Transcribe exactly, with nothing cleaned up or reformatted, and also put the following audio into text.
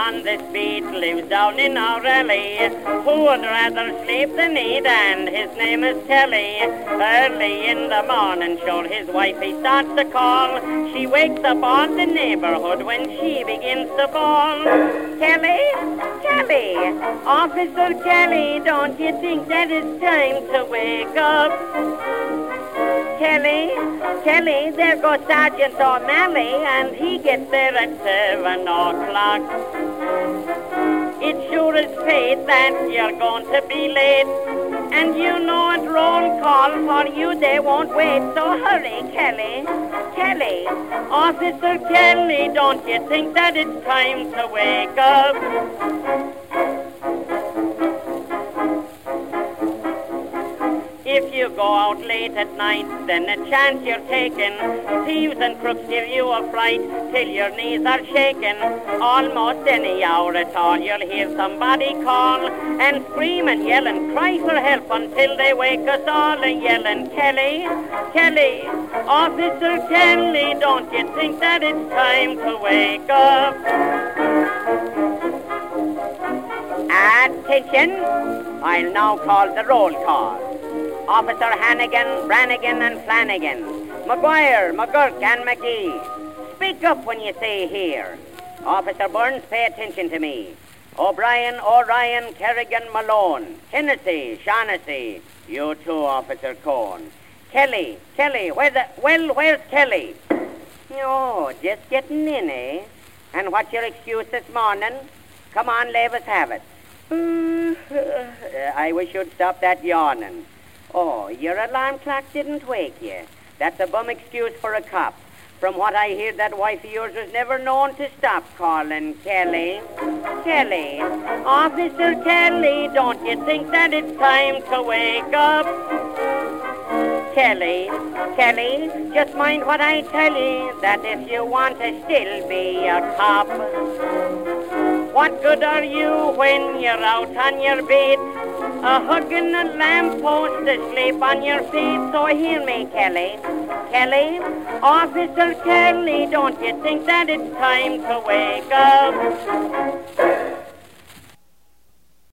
on this beat lives down in our alley, who would rather sleep than eat, and his name is Kelly. Early in the morning, sure, his wife he starts to call. She wakes up all the neighborhood when she begins to bawl. Kelly, Kelly, Officer Kelly, don't you think that it's time to wake up? Kelly, Kelly, there goes Sergeant O'Malley, and he gets there at seven o'clock. It sure is fate that you're going to be late, and you know at roll call for you they won't wait, so hurry, Kelly. Kelly, Officer Kelly, don't you think that it's time to wake up? If you go out late at night, then a chance you're taking. Thieves and crooks give you a fright till your knees are shaking. Almost any hour at all, you'll hear somebody call and scream and yell and cry for help until they wake us all and yelling, Kelly, Kelly, Officer Kelly, don't you think that it's time to wake up? Attention! I'll now call the roll call. Officer Hannigan, Brannigan, and Flanagan, McGuire, McGurk, and McGee. Speak up when you say here. Officer Burns, pay attention to me. O'Brien, O'Ryan, Kerrigan, Malone, Hennessy, Shaughnessy. You too, Officer Cohn. Kelly, Kelly, where's the... Well, where's Kelly? Oh, just getting in, eh? And what's your excuse this morning? Come on, Lavis, have it. I wish you'd stop that yawning. Oh, your alarm clock didn't wake you. That's a bum excuse for a cop. From what I hear, that wife of yours was never known to stop calling Kelly. Kelly, Officer Kelly, don't you think that it's time to wake up? Kelly, Kelly, just mind what I tell you, that if you want to still be a cop, what good are you when you're out on your beat, a hugging a lamppost asleep on your feet? So hear me, Kelly. Kelly, Officer Kelly, don't you think that it's time to wake up?